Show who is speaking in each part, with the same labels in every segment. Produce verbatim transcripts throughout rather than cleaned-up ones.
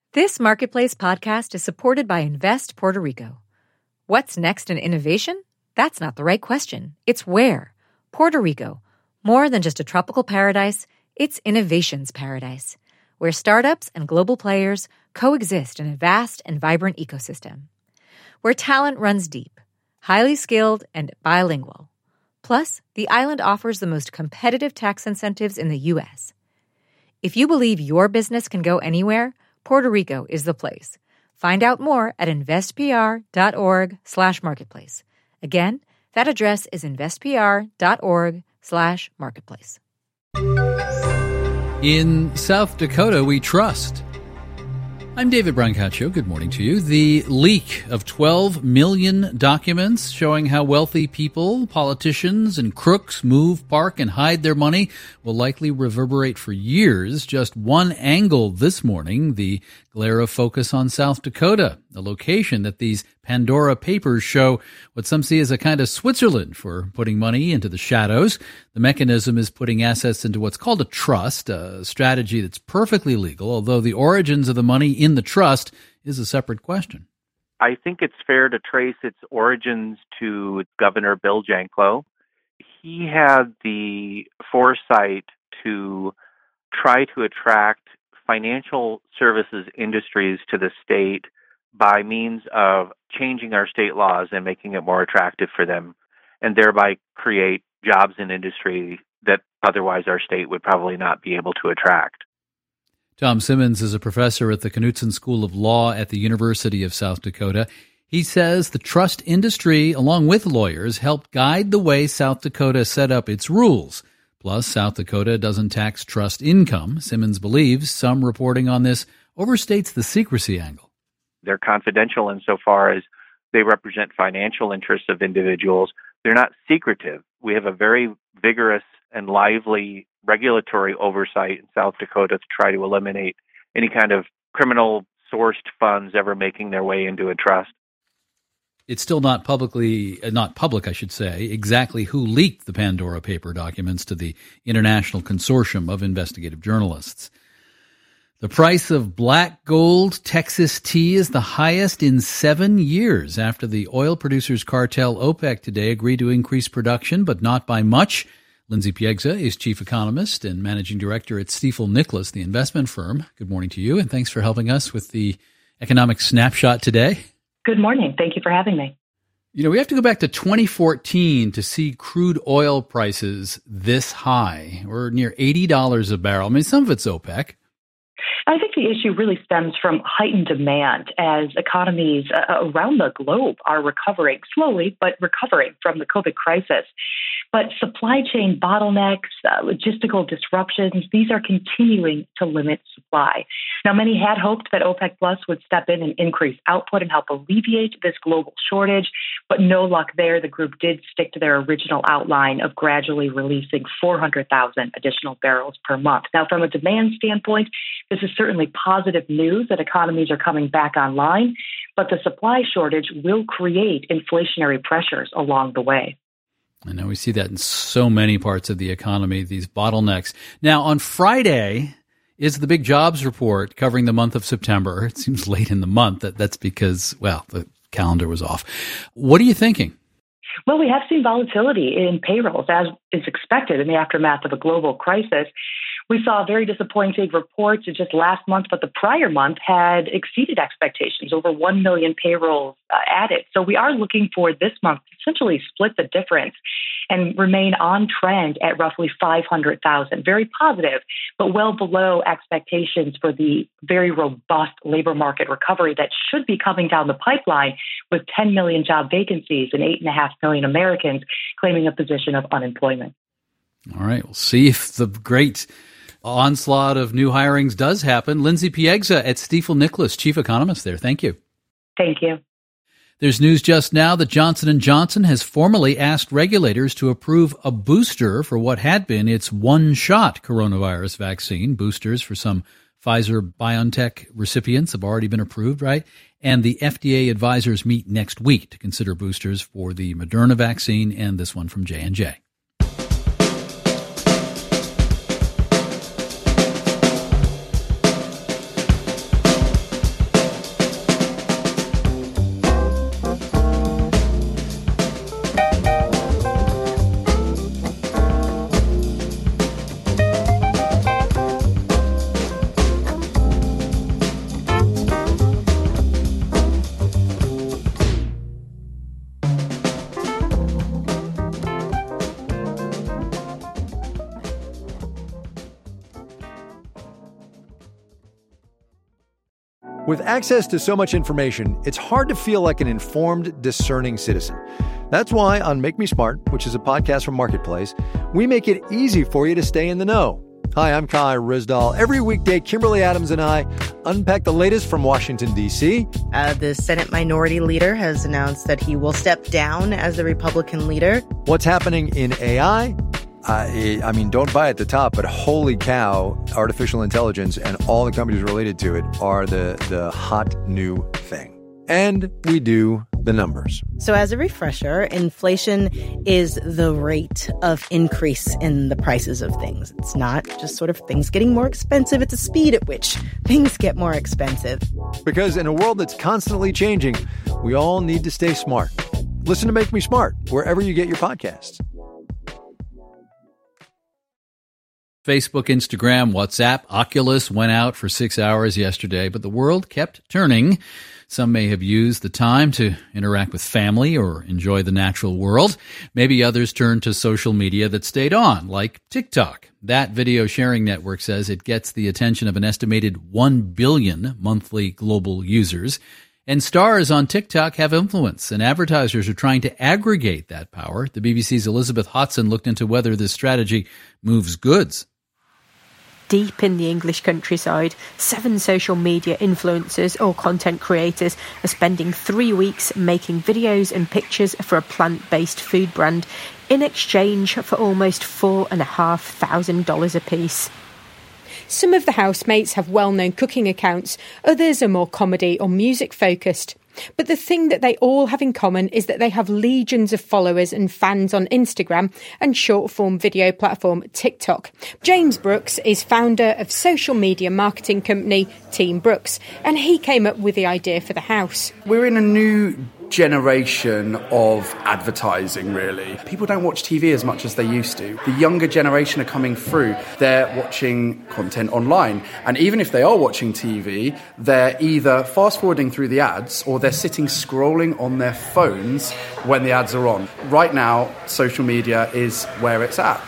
Speaker 1: This Marketplace podcast is supported by Invest Puerto Rico. What's next in innovation? That's not the right question. It's where. Puerto Rico. More than just a tropical paradise, it's innovation's paradise, where startups and global players coexist in a vast and vibrant ecosystem. Where talent runs deep, highly skilled, and bilingual. Plus, the island offers the most competitive tax incentives in the U S. If you believe your business can go anywhere, Puerto Rico is the place. Find out more at investpr.org slash marketplace. Again, that address is investpr.org slash marketplace.
Speaker 2: In South Dakota, we trust. I'm David Brancaccio. Good morning to you. The leak of twelve million documents showing how wealthy people, politicians, and crooks move, park, and hide their money will likely reverberate for years. Just one angle this morning, the glare of focus on South Dakota, a location that these Pandora Papers show what some see as a kind of Switzerland for putting money into the shadows. The mechanism is putting assets into what's called a trust, a strategy that's perfectly legal, although the origins of the money in the trust is a separate question.
Speaker 3: I think it's fair to trace its origins to Governor Bill Janklow. He had the foresight to try to attract financial services industries to the state by means of changing our state laws and making it more attractive for them, and thereby create jobs in industry that otherwise our state would probably not be able to attract.
Speaker 2: Tom Simmons is a professor at the Knutson School of Law at the University of South Dakota. He says the trust industry, along with lawyers, helped guide the way South Dakota set up its rules. Plus, South Dakota doesn't tax trust income. Simmons believes some reporting on this overstates the secrecy angle.
Speaker 3: They're confidential insofar as they represent financial interests of individuals. They're not secretive. We have a very vigorous and lively regulatory oversight in South Dakota to try to eliminate any kind of criminal-sourced funds ever making their way into a trust.
Speaker 2: It's still not publicly, not public, I should say, exactly who leaked the Pandora Paper documents to the International Consortium of Investigative Journalists. The price of black gold Texas tea is the highest in seven years after the oil producers cartel OPEC today agreed to increase production, but not by much. Lindsay Piegza is chief economist and managing director at Stifel Nicolaus, the investment firm. Good morning to you, and thanks for helping us with the economic snapshot today.
Speaker 4: Good morning. Thank you for having me.
Speaker 2: You know, we have to go back to twenty fourteen to see crude oil prices this high. We're near eighty dollars a barrel. I mean, some of it's OPEC.
Speaker 4: I think the issue really stems from heightened demand as economies uh, around the globe are recovering slowly, but recovering from the COVID crisis. But supply chain bottlenecks, uh, logistical disruptions, these are continuing to limit supply. Now, many had hoped that OPEC Plus would step in and increase output and help alleviate this global shortage, but no luck there. The group did stick to their original outline of gradually releasing four hundred thousand additional barrels per month. Now, from a demand standpoint, this is certainly positive news that economies are coming back online, but the supply shortage will create inflationary pressures along the way.
Speaker 2: I know we see that in so many parts of the economy, these bottlenecks. Now, on Friday is the big jobs report covering the month of September. It seems late in the month. That That's because, well, the calendar was off. What are you thinking?
Speaker 4: Well, we have seen volatility in payrolls, as is expected in the aftermath of a global crisis. We saw very disappointing reports just last month, but the prior month had exceeded expectations, over one million payrolls uh, added. So we are looking for this month to essentially split the difference and remain on trend at roughly five hundred thousand. Very positive, but well below expectations for the very robust labor market recovery that should be coming down the pipeline with ten million job vacancies and eight point five million Americans claiming a position of unemployment.
Speaker 2: All right, we'll see if the great onslaught of new hirings does happen. Lindsay Piegza at Stifel Nicolaus, chief economist there. Thank you.
Speaker 4: Thank you.
Speaker 2: There's news just now that Johnson and Johnson has formally asked regulators to approve a booster for what had been its one-shot coronavirus vaccine. Boosters for some Pfizer-BioNTech recipients have already been approved, right? And the F D A advisors meet next week to consider boosters for the Moderna vaccine and this one from J and J.
Speaker 5: With access to so much information, it's hard to feel like an informed, discerning citizen. That's why on Make Me Smart, which is a podcast from Marketplace, we make it easy for you to stay in the know. Hi, I'm Kai Rizdal. Every weekday, Kimberly Adams and I unpack the latest from Washington, D C.
Speaker 6: Uh, the Senate Minority Leader has announced that he will step down as the Republican leader.
Speaker 5: What's happening in A I? Uh, I mean, don't buy at the top, but holy cow, artificial intelligence and all the companies related to it are the, the hot new thing. And we do the numbers.
Speaker 6: So as a refresher, inflation is the rate of increase in the prices of things. It's not just sort of things getting more expensive. It's the speed at which things get more expensive.
Speaker 5: Because in a world that's constantly changing, we all need to stay smart. Listen to Make Me Smart wherever you get your podcasts.
Speaker 2: Facebook, Instagram, WhatsApp, Oculus went out for six hours yesterday, but the world kept turning. Some may have used the time to interact with family or enjoy the natural world. Maybe others turned to social media that stayed on, like TikTok. That video sharing network says it gets the attention of an estimated one billion monthly global users. And stars on TikTok have influence, and advertisers are trying to aggregate that power. The B B C's Elizabeth Hodson looked into whether this strategy moves goods.
Speaker 7: Deep in the English countryside, seven social media influencers or content creators are spending three weeks making videos and pictures for a plant-based food brand in exchange for almost four and a half thousand dollars apiece. Some of the housemates have well-known cooking accounts, others are more comedy or music-focused. But the thing that they all have in common is that they have legions of followers and fans on Instagram and short-form video platform TikTok. James Brooks is founder of social media marketing company Team Brooks, and he came up with the idea for the house.
Speaker 8: We're in a new generation of advertising, really. People don't watch T V as much as they used to. The younger generation are coming through. They're watching content online. And even if they are watching T V, they're either fast-forwarding through the ads or they're sitting scrolling on their phones when the ads are on. Right now, social media is where it's at.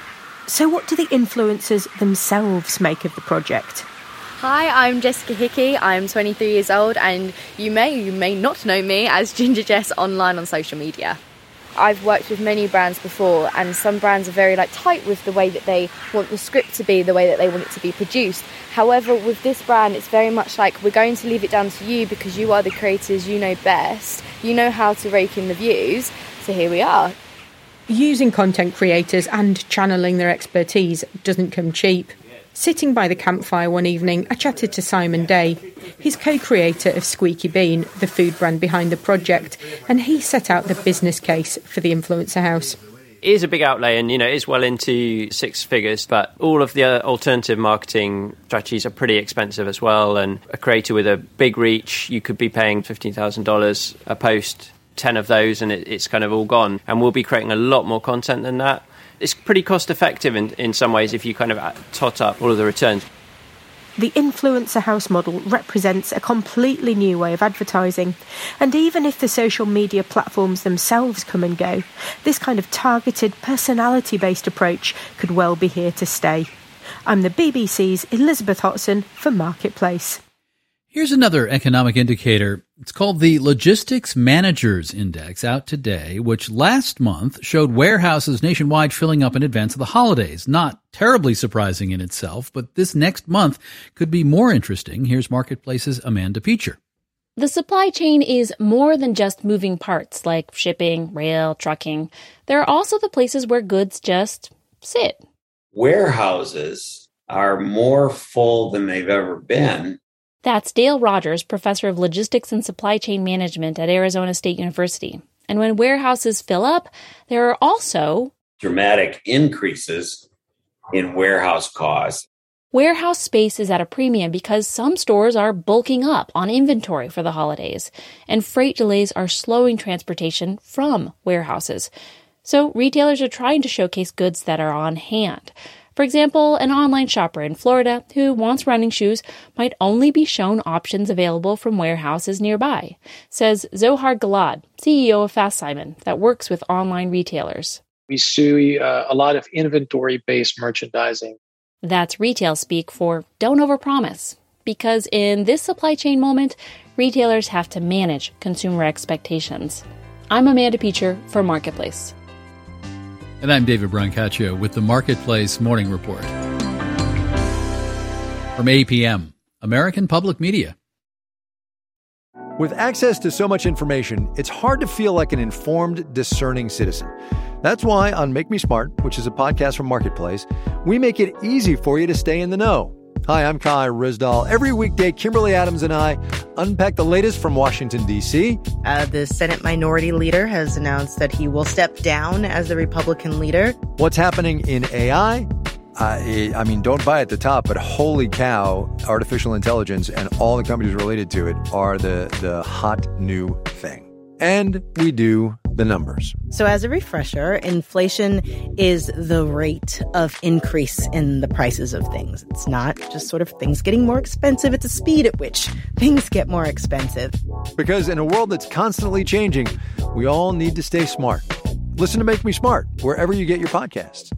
Speaker 7: So what do the influencers themselves make of the project?
Speaker 9: Hi, I'm Jessica Hickey. I'm twenty-three years old, and you may, you may not know me as Ginger Jess online on social media. I've worked with many brands before, and some brands are very like tight with the way that they want the script to be, the way that they want it to be produced. However, with this brand, it's very much like we're going to leave it down to you because you are the creators, you know best, you know how to rake in the views, so here we are.
Speaker 7: Using content creators and channeling their expertise doesn't come cheap. Sitting by the campfire one evening, I chatted to Simon Day. He's co-creator of Squeaky Bean, the food brand behind the project, and he set out the business case for the Influencer House.
Speaker 10: It is a big outlay, and you know it's well into six figures, but all of the alternative marketing strategies are pretty expensive as well, and a creator with a big reach, you could be paying fifteen thousand dollars a post, ten of those, and it, it's kind of all gone. And we'll be creating a lot more content than that. It's pretty cost effective in, in some ways if you kind of tot up all of the returns.
Speaker 7: The Influencer House model represents a completely new way of advertising. And even if the social media platforms themselves come and go, this kind of targeted, personality-based approach could well be here to stay. I'm the B B C's Elizabeth Hodson for Marketplace.
Speaker 2: Here's another economic indicator. It's called the Logistics Managers Index, out today, which last month showed warehouses nationwide filling up in advance of the holidays. Not terribly surprising in itself, but this next month could be more interesting. Here's Marketplace's Amanda Peacher.
Speaker 11: The supply chain is more than just moving parts like shipping, rail, trucking. There are also the places where goods just sit.
Speaker 12: Warehouses are more full than they've ever been.
Speaker 11: That's Dale Rogers, professor of logistics and supply chain management at Arizona State University. And when warehouses fill up, there are also
Speaker 12: dramatic increases in warehouse costs.
Speaker 11: Warehouse space is at a premium because some stores are bulking up on inventory for the holidays, and freight delays are slowing transportation from warehouses. So retailers are trying to showcase goods that are on hand. For example, an online shopper in Florida who wants running shoes might only be shown options available from warehouses nearby, says Zohar Gilad, C E O of Fast Simon, that works with online retailers.
Speaker 13: We see uh, a lot of inventory-based merchandising.
Speaker 11: That's retail speak for don't overpromise. because in this supply chain moment, retailers have to manage consumer expectations. I'm Amanda Peacher for Marketplace.
Speaker 2: And I'm David Brancaccio with the Marketplace Morning Report. From A P M, American Public Media.
Speaker 5: With access to so much information, it's hard to feel like an informed, discerning citizen. That's why on Make Me Smart, which is a podcast from Marketplace, we make it easy for you to stay in the know. Hi, I'm Kai Rizdal. Every weekday, Kimberly Adams and I unpack the latest from Washington, D C.
Speaker 6: Uh, the Senate Minority Leader has announced that he will step down as the Republican leader.
Speaker 5: What's happening in A I? Uh, I mean, don't buy at the top, but holy cow, artificial intelligence and all the companies related to it are the, the hot new thing. And we do the numbers.
Speaker 6: So as a refresher, inflation is the rate of increase in the prices of things. It's not just sort of things getting more expensive. It's the speed at which things get more expensive.
Speaker 5: Because in a world that's constantly changing, we all need to stay smart. Listen to Make Me Smart wherever you get your podcasts.